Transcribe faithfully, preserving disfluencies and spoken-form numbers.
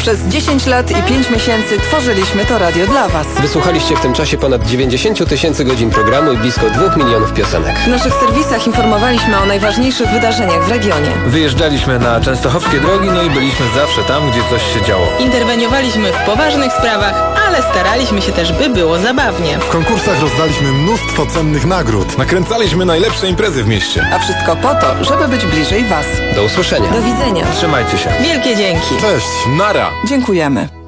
Przez dziesięć lat i pięć miesięcy tworzyliśmy to radio dla Was. Wysłuchaliście w tym czasie ponad dziewięćdziesiąt tysięcy godzin programu i blisko dwóch milionów piosenek. W naszych serwisach informowaliśmy o najważniejszych wydarzeniach w regionie. Wyjeżdżaliśmy na częstochowskie drogi, no i byliśmy zawsze tam, gdzie coś się działo. Interweniowaliśmy w poważnych sprawach, ale staraliśmy się też, by było zabawnie. W konkursach rozdaliśmy mnóstwo cennych nagród. Nakręcaliśmy najlepsze imprezy w mieście. A wszystko po to, żeby być bliżej Was. Do usłyszenia. Do widzenia. Trzymajcie się. Wielkie dzięki. Cześć. Nara! Dziękujemy.